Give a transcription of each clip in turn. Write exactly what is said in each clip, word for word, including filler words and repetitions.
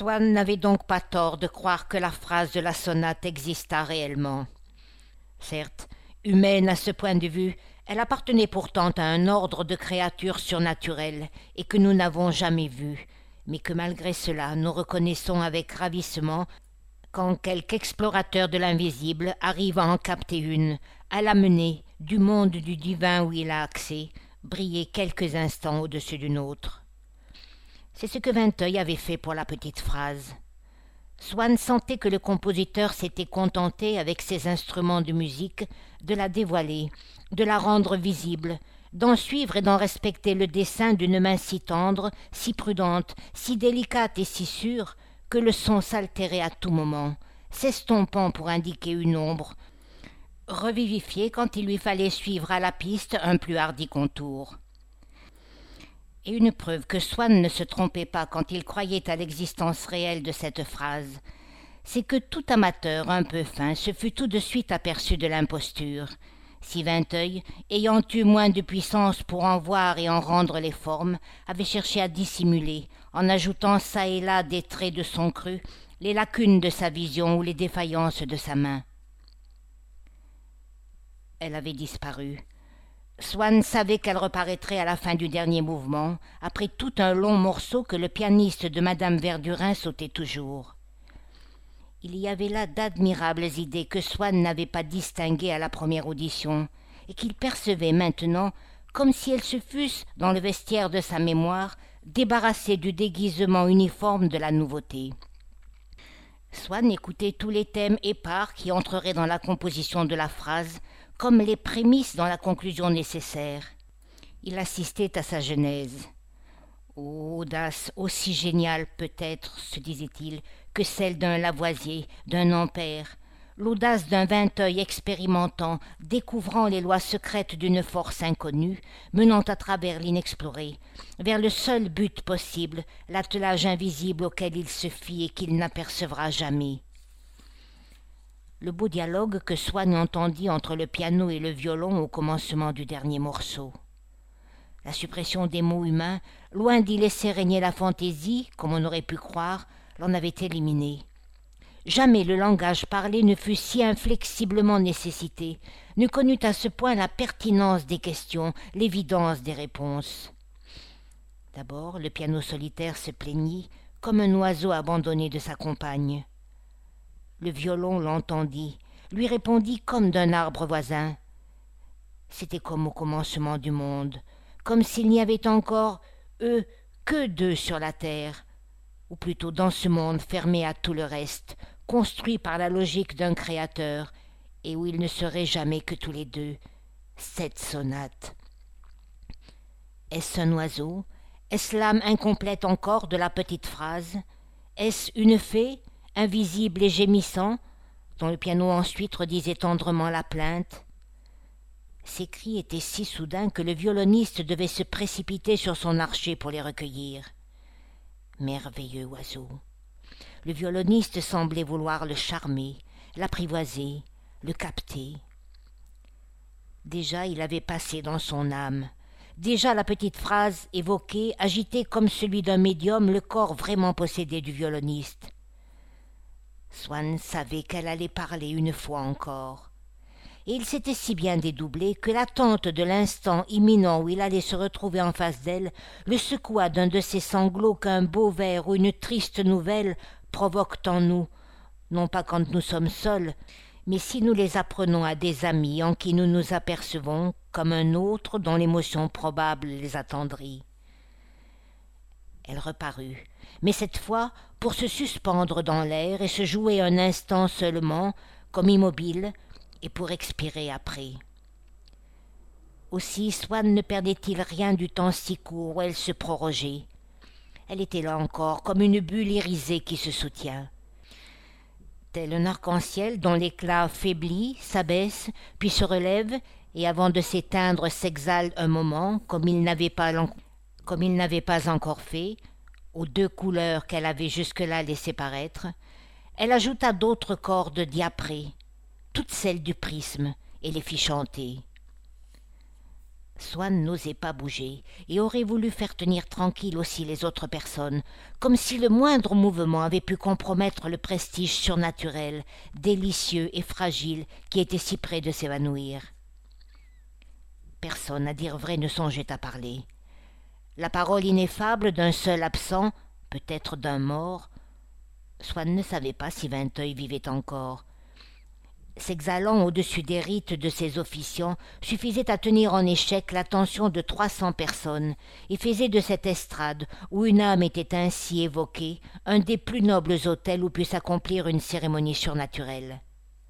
Swann n'avait donc pas tort de croire que la phrase de la sonate existât réellement. Certes, humaine à ce point de vue, elle appartenait pourtant à un ordre de créatures surnaturelles et que nous n'avons jamais vu, mais que malgré cela nous reconnaissons avec ravissement quand quelque explorateur de l'invisible arrive à en capter une, à l'amener, du monde du divin où il a accès, briller quelques instants au-dessus d'une autre. C'est ce que Vinteuil avait fait pour la petite phrase. Swann sentait que le compositeur s'était contenté, avec ses instruments de musique, de la dévoiler, de la rendre visible, d'en suivre et d'en respecter le dessin d'une main si tendre, si prudente, si délicate et si sûre, que le son s'altérait à tout moment, s'estompant pour indiquer une ombre, revivifié quand il lui fallait suivre à la piste un plus hardi contour. Et une preuve que Swann ne se trompait pas quand il croyait à l'existence réelle de cette phrase, c'est que tout amateur un peu fin se fut tout de suite aperçu de l'imposture. Si Vinteuil, ayant eu moins de puissance pour en voir et en rendre les formes, avait cherché à dissimuler, en ajoutant çà et là des traits de son cru, les lacunes de sa vision ou les défaillances de sa main. Elle avait disparu. Swann savait qu'elle reparaîtrait à la fin du dernier mouvement, après tout un long morceau que le pianiste de Madame Verdurin sautait toujours. Il y avait là d'admirables idées que Swann n'avait pas distinguées à la première audition, et qu'il percevait maintenant comme si elles se fussent, dans le vestiaire de sa mémoire, débarrassées du déguisement uniforme de la nouveauté. Swann écoutait tous les thèmes épars qui entreraient dans la composition de la phrase, comme les prémices dans la conclusion nécessaire. Il assistait à sa genèse. Oh, audace aussi géniale peut-être, se disait-il, que celle d'un Lavoisier, d'un Ampère, l'audace d'un Vinteuil expérimentant, découvrant les lois secrètes d'une force inconnue, menant à travers l'inexploré, vers le seul but possible, l'attelage invisible auquel il se fie et qu'il n'apercevra jamais. Le beau dialogue que Swann entendit entre le piano et le violon au commencement du dernier morceau. La suppression des mots humains, loin d'y laisser régner la fantaisie, comme on aurait pu croire, l'en avait éliminé. Jamais le langage parlé ne fut si inflexiblement nécessité, ne connut à ce point la pertinence des questions, l'évidence des réponses. D'abord, le piano solitaire se plaignit, comme un oiseau abandonné de sa compagne. Le violon l'entendit, lui répondit comme d'un arbre voisin. C'était comme au commencement du monde, comme s'il n'y avait encore, eux, que d'eux sur la terre, ou plutôt dans ce monde fermé à tout le reste, construit par la logique d'un créateur, et où ils ne seraient jamais que tous les deux, cette sonate. Est-ce un oiseau? Est-ce l'âme incomplète encore de la petite phrase? Est-ce une fée, invisible et gémissant, dont le piano ensuite redisait tendrement la plainte? Ces cris étaient si soudains que le violoniste devait se précipiter sur son archet pour les recueillir. Merveilleux oiseau! Le violoniste semblait vouloir le charmer, l'apprivoiser, le capter. Déjà il avait passé dans son âme. Déjà la petite phrase évoquée agitait comme celui d'un médium le corps vraiment possédé du violoniste. Swann savait qu'elle allait parler une fois encore. Et il s'était si bien dédoublé que l'attente de l'instant imminent où il allait se retrouver en face d'elle le secoua d'un de ces sanglots qu'un beau vers ou une triste nouvelle provoquent en nous, non pas quand nous sommes seuls, mais si nous les apprenons à des amis en qui nous nous apercevons comme un autre dont l'émotion probable les attendrit. Elle reparut, mais cette fois pour se suspendre dans l'air et se jouer un instant seulement, comme immobile, et pour expirer après. Aussi Swann ne perdait-il rien du temps si court où elle se prorogeait. Elle était là encore, comme une bulle irisée qui se soutient. Tel un arc-en-ciel dont l'éclat faiblit, s'abaisse, puis se relève, et avant de s'éteindre s'exhale un moment, comme il n'avait pas, comme il n'avait pas encore fait, aux deux couleurs qu'elle avait jusque-là laissées paraître, elle ajouta d'autres cordes diaprées, toutes celles du prisme, et les fit chanter. Swann n'osait pas bouger et aurait voulu faire tenir tranquille aussi les autres personnes, comme si le moindre mouvement avait pu compromettre le prestige surnaturel, délicieux et fragile qui était si près de s'évanouir. Personne, à dire vrai, ne songeait à parler. La parole ineffable d'un seul absent, peut-être d'un mort. Swann ne savait pas si Vinteuil vivait encore. S'exhalant au-dessus des rites de ses officiants, suffisait à tenir en échec l'attention de trois cents personnes et faisait de cette estrade, où une âme était ainsi évoquée, un des plus nobles autels où put s'accomplir une cérémonie surnaturelle.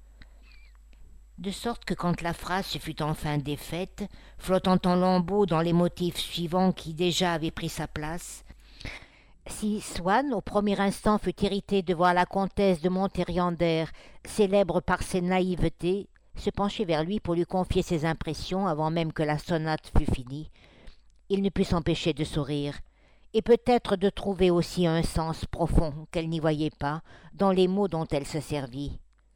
De sorte que quand la phrase se fut enfin défaite, flottant en lambeaux dans les motifs suivants qui déjà avaient pris sa place, si Swann, au premier instant, fut irrité de voir la comtesse de Monteriander, célèbre par ses naïvetés, se pencher vers lui pour lui confier ses impressions avant même que la sonate fût finie, il ne put s'empêcher de sourire, et peut-être de trouver aussi un sens profond qu'elle n'y voyait pas dans les mots dont elle se servit.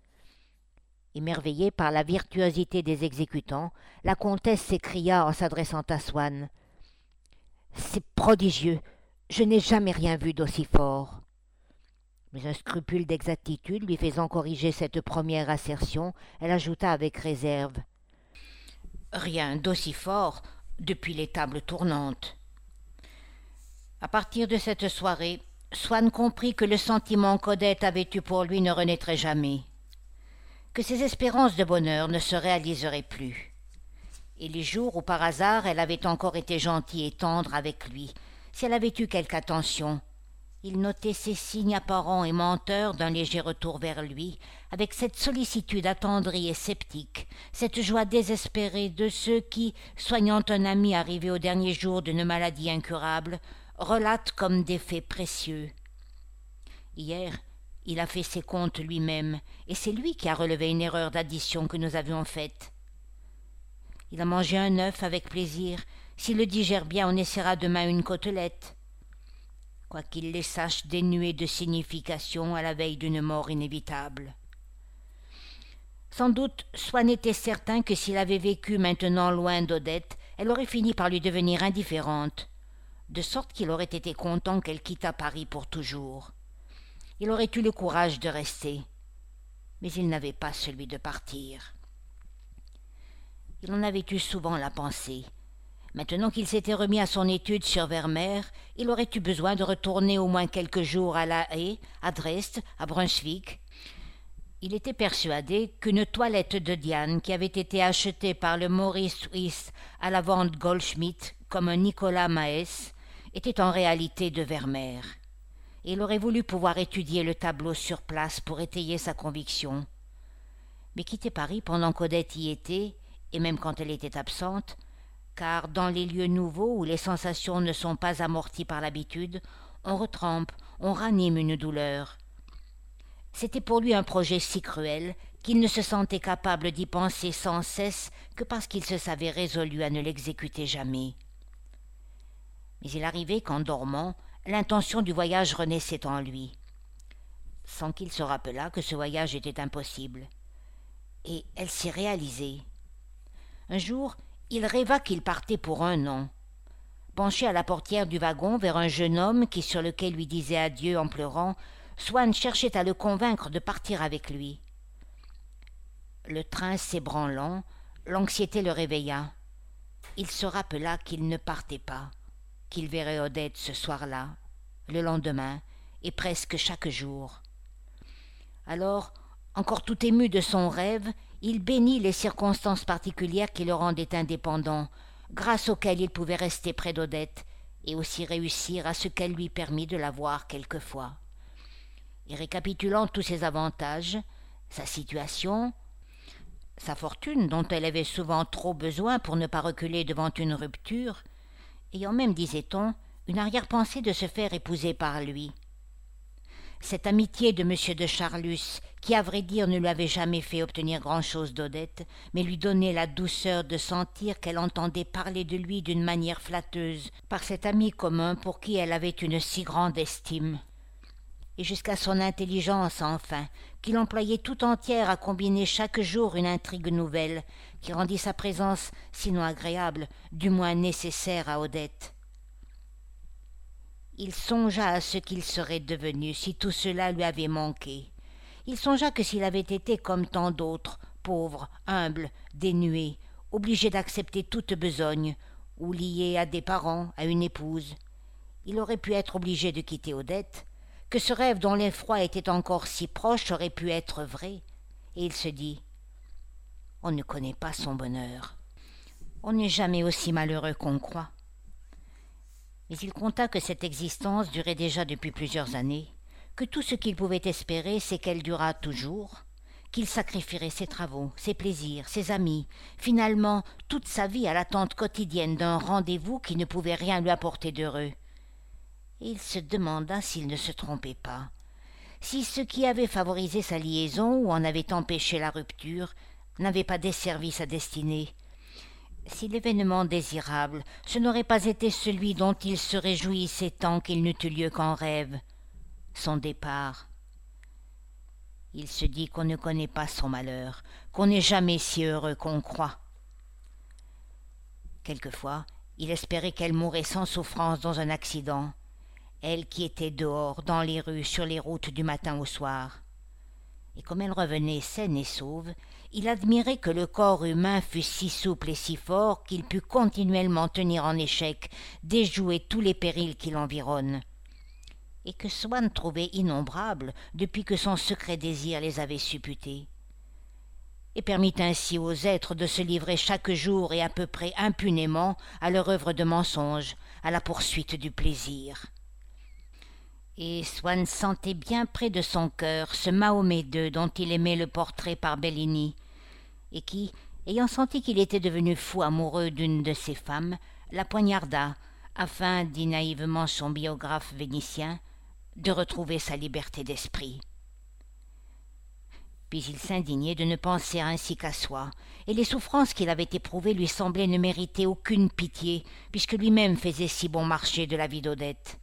Émerveillée par la virtuosité des exécutants, la comtesse s'écria en s'adressant à Swann. « C'est prodigieux! Je n'ai jamais rien vu d'aussi fort. » Mais un scrupule d'exactitude lui faisant corriger cette première assertion, elle ajouta avec réserve. « Rien d'aussi fort depuis les tables tournantes. » À partir de cette soirée, Swann comprit que le sentiment qu'Odette avait eu pour lui ne renaîtrait jamais, que ses espérances de bonheur ne se réaliseraient plus. Et les jours où par hasard elle avait encore été gentille et tendre avec lui, si elle avait eu quelque attention, il notait ces signes apparents et menteurs d'un léger retour vers lui, avec cette sollicitude attendrie et sceptique, cette joie désespérée de ceux qui, soignant un ami arrivé au dernier jour d'une maladie incurable, relatent comme des faits précieux. Hier, il a fait ses comptes lui-même, et c'est lui qui a relevé une erreur d'addition que nous avions faite. Il a mangé un œuf avec plaisir. S'il le digère bien, on essaiera demain une côtelette. Quoiqu'il les sache dénués de signification à la veille d'une mort inévitable. Sans doute, Swann était certain que s'il avait vécu maintenant loin d'Odette, elle aurait fini par lui devenir indifférente, de sorte qu'il aurait été content qu'elle quittât Paris pour toujours. Il aurait eu le courage de rester, mais il n'avait pas celui de partir. Il en avait eu souvent la pensée. Maintenant qu'il s'était remis à son étude sur Vermeer, il aurait eu besoin de retourner au moins quelques jours à La Haye, à Dresde, à Brunswick. Il était persuadé qu'une toilette de Diane qui avait été achetée par le Maurice Suisse à la vente Goldschmidt comme un Nicolas Maes était en réalité de Vermeer. Et il aurait voulu pouvoir étudier le tableau sur place pour étayer sa conviction. Mais quitter Paris pendant qu'Odette y était, et même quand elle était absente, car dans les lieux nouveaux où les sensations ne sont pas amorties par l'habitude, on retrempe, on ranime une douleur. C'était pour lui un projet si cruel qu'il ne se sentait capable d'y penser sans cesse que parce qu'il se savait résolu à ne l'exécuter jamais. Mais il arrivait qu'en dormant, l'intention du voyage renaissait en lui, sans qu'il se rappelât que ce voyage était impossible. Et elle s'y réalisait. Un jour, il rêva qu'il partait pour un an. Penché à la portière du wagon vers un jeune homme qui sur le quai lui disait adieu en pleurant, Swann cherchait à le convaincre de partir avec lui. Le train s'ébranlant, l'anxiété le réveilla. Il se rappela qu'il ne partait pas, qu'il verrait Odette ce soir-là, le lendemain, et presque chaque jour. Alors, encore tout ému de son rêve, il bénit les circonstances particulières qui le rendaient indépendant, grâce auxquelles il pouvait rester près d'Odette, et aussi réussir à ce qu'elle lui permit de la voir quelquefois. Et récapitulant tous ses avantages, sa situation, sa fortune dont elle avait souvent trop besoin pour ne pas reculer devant une rupture, ayant même, disait-on, une arrière-pensée de se faire épouser par lui. Cette amitié de M. de Charlus, qui à vrai dire ne lui avait jamais fait obtenir grand-chose d'Odette, mais lui donnait la douceur de sentir qu'elle entendait parler de lui d'une manière flatteuse par cet ami commun pour qui elle avait une si grande estime. et jusqu'à son intelligence enfin, qu'il employait tout entière à combiner chaque jour une intrigue nouvelle, qui rendit sa présence, sinon agréable, du moins nécessaire à Odette. Il songea à ce qu'il serait devenu si tout cela lui avait manqué. Il songea que s'il avait été comme tant d'autres, pauvre, humble, dénué, obligé d'accepter toute besogne, ou lié à des parents, à une épouse, il aurait pu être obligé de quitter Odette, que ce rêve dont l'effroi était encore si proche aurait pu être vrai, et il se dit « On ne connaît pas son bonheur. On n'est jamais aussi malheureux qu'on croit. » Mais il compta que cette existence durait déjà depuis plusieurs années, que tout ce qu'il pouvait espérer, c'est qu'elle durât toujours, qu'il sacrifierait ses travaux, ses plaisirs, ses amis, finalement toute sa vie à l'attente quotidienne d'un rendez-vous qui ne pouvait rien lui apporter d'heureux. Et il se demanda s'il ne se trompait pas, si ce qui avait favorisé sa liaison ou en avait empêché la rupture n'avait pas desservi sa destinée, si l'événement désirable, ce n'aurait pas été celui dont il se réjouissait tant qu'il n'eût eu lieu qu'en rêve, son départ. Il se dit qu'on ne connaît pas son malheur, qu'on n'est jamais si heureux qu'on croit. Quelquefois, il espérait qu'elle mourrait sans souffrance dans un accident, elle qui était dehors, dans les rues, sur les routes du matin au soir. Et comme elle revenait saine et sauve, il admirait que le corps humain fût si souple et si fort qu'il pût continuellement tenir en échec, déjouer tous les périls qui l'environnent, et que Swann trouvait innombrables depuis que son secret désir les avait supputés, et permit ainsi aux êtres de se livrer chaque jour et à peu près impunément à leur œuvre de mensonge, à la poursuite du plaisir. Et Swann sentait bien près de son cœur ce Mahomet deux dont il aimait le portrait par Bellini, et qui, ayant senti qu'il était devenu fou amoureux d'une de ses femmes, la poignarda, afin, dit naïvement son biographe vénitien, de retrouver sa liberté d'esprit. Puis il s'indignait de ne penser ainsi qu'à soi, et les souffrances qu'il avait éprouvées lui semblaient ne mériter aucune pitié, puisque lui-même faisait si bon marché de la vie d'Odette.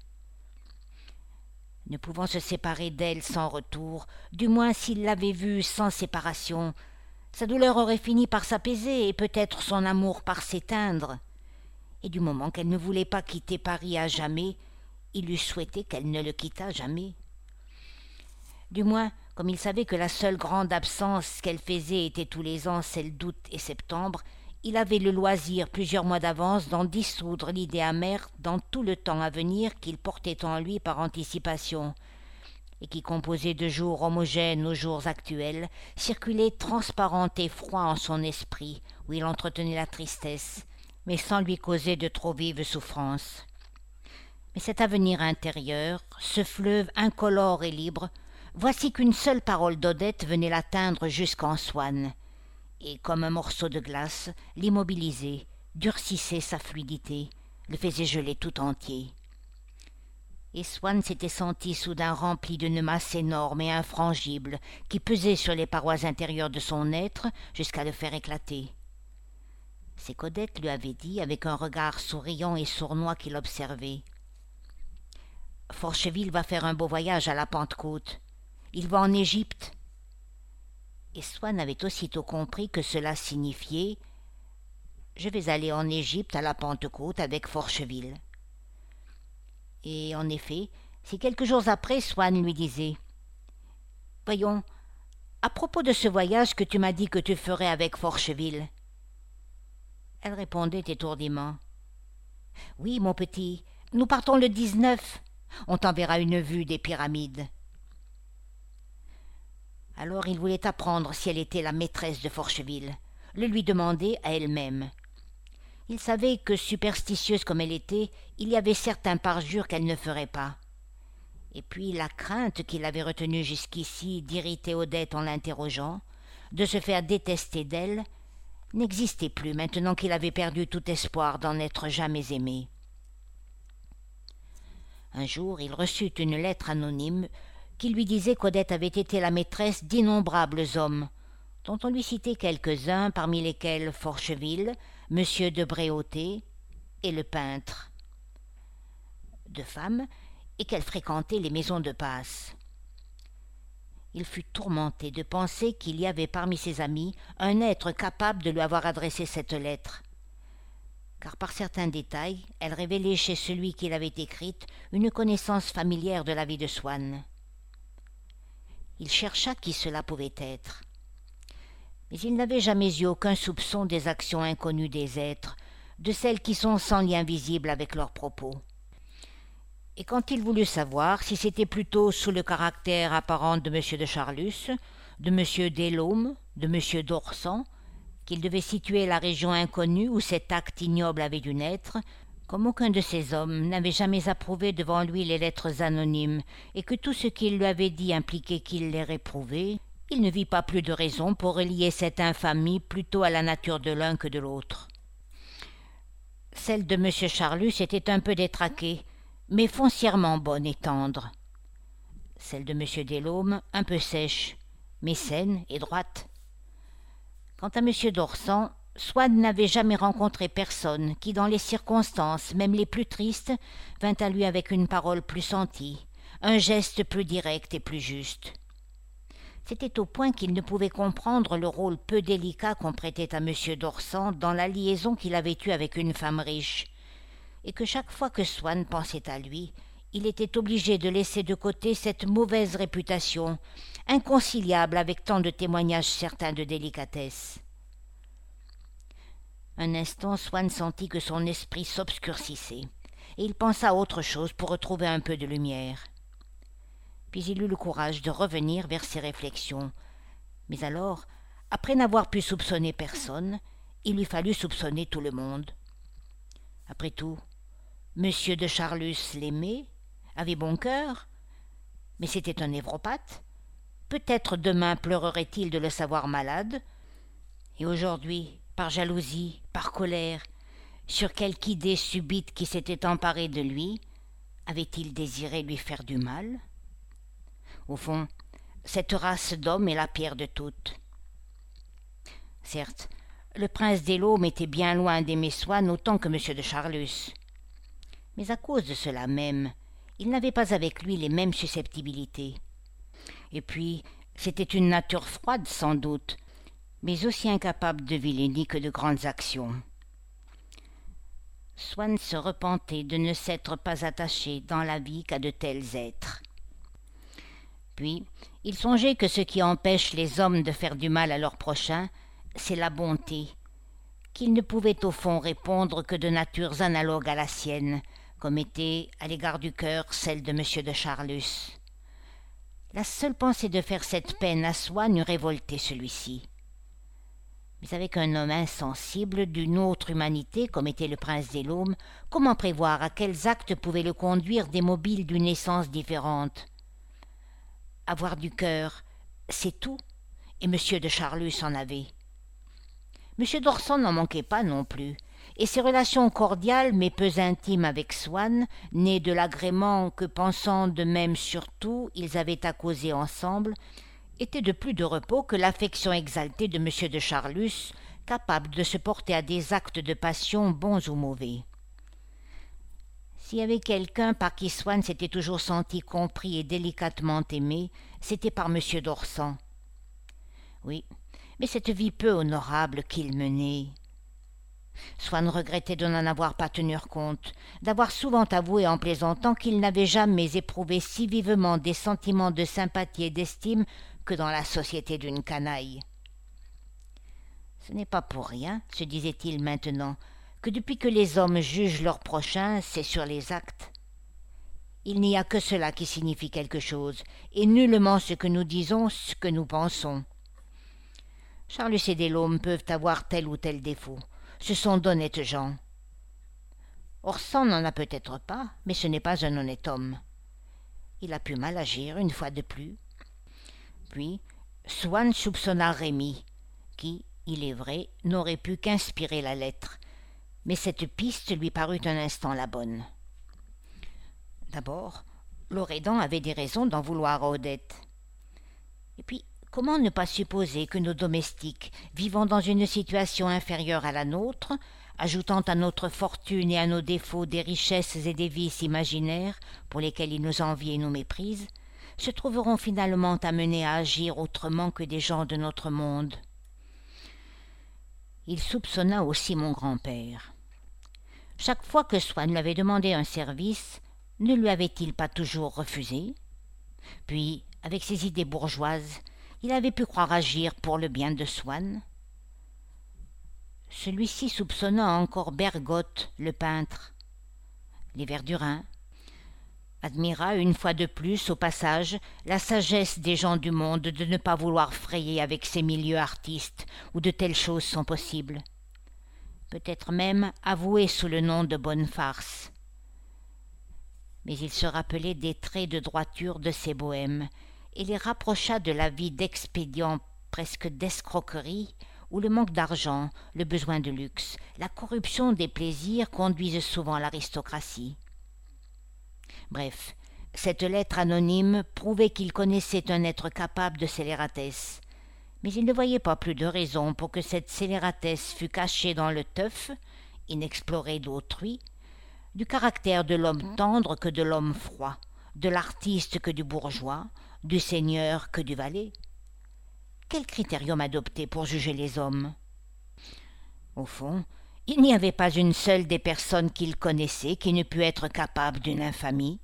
Ne pouvant se séparer d'elle sans retour, du moins s'il l'avait vue sans séparation, sa douleur aurait fini par s'apaiser et peut-être son amour par s'éteindre. Et du moment qu'elle ne voulait pas quitter Paris à jamais, il eût souhaité qu'elle ne le quittât jamais. Du moins, comme il savait que la seule grande absence qu'elle faisait était tous les ans celle d'août et septembre, il avait le loisir plusieurs mois d'avance d'en dissoudre l'idée amère dans tout le temps à venir qu'il portait en lui par anticipation, et qui, composé de jours homogènes aux jours actuels, circulait transparent et froid en son esprit, où il entretenait la tristesse, mais sans lui causer de trop vives souffrances. Mais cet avenir intérieur, ce fleuve incolore et libre, voici qu'une seule parole d'Odette venait l'atteindre jusqu'en Swann, et comme un morceau de glace, l'immobilisait, durcissait sa fluidité, le faisait geler tout entier. Et Swann s'était senti soudain rempli d'une masse énorme et infrangible qui pesait sur les parois intérieures de son être jusqu'à le faire éclater. C'est qu'Odette lui avait dit, avec un regard souriant et sournois qu'il observait. « Forcheville va faire un beau voyage à la Pentecôte. Il va en Égypte. » Et Swann avait aussitôt compris que cela signifiait « Je vais aller en Égypte à la Pentecôte avec Forcheville. » Et en effet, si quelques jours après Swann lui disait « Voyons, à propos de ce voyage que tu m'as dit que tu ferais avec Forcheville », elle répondait étourdiment « Oui, mon petit, nous partons le dix-neuf. On t'enverra une vue des pyramides. » Alors il voulait apprendre si elle était la maîtresse de Forcheville, le lui demander à elle-même. Il savait que, superstitieuse comme elle était, il y avait certains parjures qu'elle ne ferait pas. Et puis la crainte qu'il avait retenue jusqu'ici d'irriter Odette en l'interrogeant, de se faire détester d'elle, n'existait plus maintenant qu'il avait perdu tout espoir d'en être jamais aimé. Un jour, il reçut une lettre anonyme qui lui disait qu'Odette avait été la maîtresse d'innombrables hommes, dont on lui citait quelques-uns, parmi lesquels Forcheville, Monsieur de Bréauté et le peintre, de femmes, et qu'elle fréquentait les maisons de passe. Il fut tourmenté de penser qu'il y avait parmi ses amis un être capable de lui avoir adressé cette lettre, car par certains détails, elle révélait chez celui qui l'avait écrite une connaissance familière de la vie de Swann. Il chercha qui cela pouvait être, mais il n'avait jamais eu aucun soupçon des actions inconnues des êtres, de celles qui sont sans lien visible avec leurs propos. Et quand il voulut savoir si c'était plutôt sous le caractère apparent de M. de Charlus, de M. Delhomme, de M. d'Orsan, qu'il devait situer la région inconnue où cet acte ignoble avait dû naître, comme aucun de ces hommes n'avait jamais approuvé devant lui les lettres anonymes, et que tout ce qu'il lui avait dit impliquait qu'il les réprouvait, il ne vit pas plus de raison pour relier cette infamie plutôt à la nature de l'un que de l'autre. Celle de M. Charlus était un peu détraquée, mais foncièrement bonne et tendre. Celle de M. Delhomme, un peu sèche, mais saine et droite. Quant à M. d'Orsan, Swann n'avait jamais rencontré personne qui, dans les circonstances, même les plus tristes, vint à lui avec une parole plus sentie, un geste plus direct et plus juste. C'était au point qu'il ne pouvait comprendre le rôle peu délicat qu'on prêtait à M. d'Orsan dans la liaison qu'il avait eue avec une femme riche, et que chaque fois que Swann pensait à lui, il était obligé de laisser de côté cette mauvaise réputation, inconciliable avec tant de témoignages certains de délicatesse. Un instant, Swann sentit que son esprit s'obscurcissait, et il pensa à autre chose pour retrouver un peu de lumière. Puis il eut le courage de revenir vers ses réflexions. Mais alors, après n'avoir pu soupçonner personne, il lui fallut soupçonner tout le monde. Après tout, Monsieur de Charlus l'aimait, avait bon cœur, mais c'était un névropathe. Peut-être demain pleurerait-il de le savoir malade, et aujourd'hui, par jalousie, par colère, sur quelque idée subite qui s'était emparée de lui, avait-il désiré lui faire du mal? Au fond, cette race d'hommes est la pire de toutes. Certes, le prince Delhomme était bien loin d'aimer Swann autant que M. de Charlus. Mais à cause de cela même, il n'avait pas avec lui les mêmes susceptibilités. Et puis, c'était une nature froide sans doute, mais aussi incapable de vilainie que de grandes actions. Swann se repentait de ne s'être pas attaché dans la vie qu'à de tels êtres. Puis, il songeait que ce qui empêche les hommes de faire du mal à leurs prochains, c'est la bonté, qu'il ne pouvait au fond répondre que de natures analogues à la sienne, comme était, à l'égard du cœur, celle de M. de Charlus. La seule pensée de faire cette peine à Swann eût révolté celui-ci. Mais avec un homme insensible, d'une autre humanité, comme était le prince Delhomme, comment prévoir à quels actes pouvaient le conduire des mobiles d'une essence différente? Avoir du cœur, c'est tout, et M. de Charlus en avait. M. d'Orsan n'en manquait pas non plus, et ses relations cordiales mais peu intimes avec Swann, nées de l'agrément que, pensant de même surtout, ils avaient à causer ensemble, étaient de plus de repos que l'affection exaltée de M. de Charlus, capable de se porter à des actes de passion bons ou mauvais. S'il y avait quelqu'un par qui Swann s'était toujours senti compris et délicatement aimé, c'était par M. d'Orsan. Oui, mais cette vie peu honorable qu'il menait. Swann regrettait de n'en avoir pas tenu compte, d'avoir souvent avoué en plaisantant qu'il n'avait jamais éprouvé si vivement des sentiments de sympathie et d'estime que dans la société d'une canaille. Ce n'est pas pour rien, se disait-il maintenant, que depuis que les hommes jugent leurs prochains, c'est sur les actes. Il n'y a que cela qui signifie quelque chose, et nullement ce que nous disons, ce que nous pensons. Charlus et Delhomme peuvent avoir tel ou tel défaut. Ce sont d'honnêtes gens. Orsan n'en a peut-être pas, mais ce n'est pas un honnête homme. Il a pu mal agir une fois de plus. Puis, Swann soupçonna Rémy, qui, il est vrai, n'aurait pu qu'inspirer la lettre, mais cette piste lui parut un instant la bonne. D'abord, l'Oredan avait des raisons d'en vouloir à Odette. Et puis, comment ne pas supposer que nos domestiques, vivant dans une situation inférieure à la nôtre, ajoutant à notre fortune et à nos défauts des richesses et des vices imaginaires pour lesquels ils nous envient et nous méprisent, se trouveront finalement amenés à agir autrement que des gens de notre monde. Il soupçonna aussi mon grand-père. Chaque fois que Swann lui avait demandé un service, ne lui avait-il pas toujours refusé? Puis, avec ses idées bourgeoises, il avait pu croire agir pour le bien de Swann. Celui-ci soupçonna encore Bergotte, le peintre, les Verdurin, admira une fois de plus au passage la sagesse des gens du monde de ne pas vouloir frayer avec ces milieux artistes où de telles choses sont possibles, peut-être même avouées sous le nom de bonnes farces. Mais il se rappelait des traits de droiture de ces bohèmes et les rapprocha de la vie d'expédient presque d'escroquerie où le manque d'argent, le besoin de luxe, la corruption des plaisirs conduisent souvent l'aristocratie. Bref, cette lettre anonyme prouvait qu'il connaissait un être capable de scélératesse, mais il ne voyait pas plus de raison pour que cette scélératesse fût cachée dans le teuf, inexploré d'autrui, du caractère de l'homme tendre que de l'homme froid, de l'artiste que du bourgeois, du seigneur que du valet. Quel critérium adopter pour juger les hommes? Au fond, il n'y avait pas une seule des personnes qu'il connaissait qui ne pût être capable d'une infamie.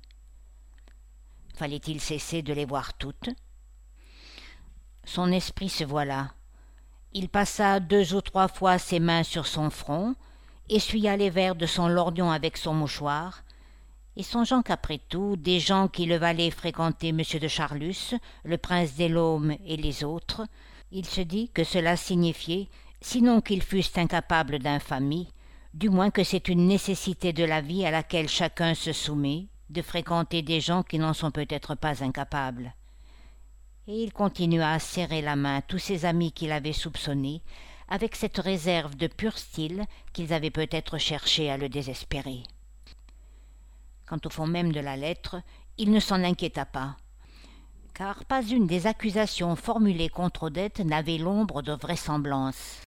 Fallait-il cesser de les voir toutes? Son esprit se voila. Il passa deux ou trois fois ses mains sur son front, essuya les verres de son lorgnon avec son mouchoir, et songeant qu'après tout, des gens qui le valaient fréquenter M. de Charlus, le prince des Laumes et les autres, il se dit que cela signifiait, sinon qu'ils fussent incapables d'infamie, du moins que c'est une nécessité de la vie à laquelle chacun se soumet, de fréquenter des gens qui n'en sont peut-être pas incapables. Et il continua à serrer la main à tous ses amis qu'il avait soupçonnés, avec cette réserve de pur style qu'ils avaient peut-être cherché à le désespérer. Quant au fond même de la lettre, il ne s'en inquiéta pas, car pas une des accusations formulées contre Odette n'avait l'ombre de vraisemblance.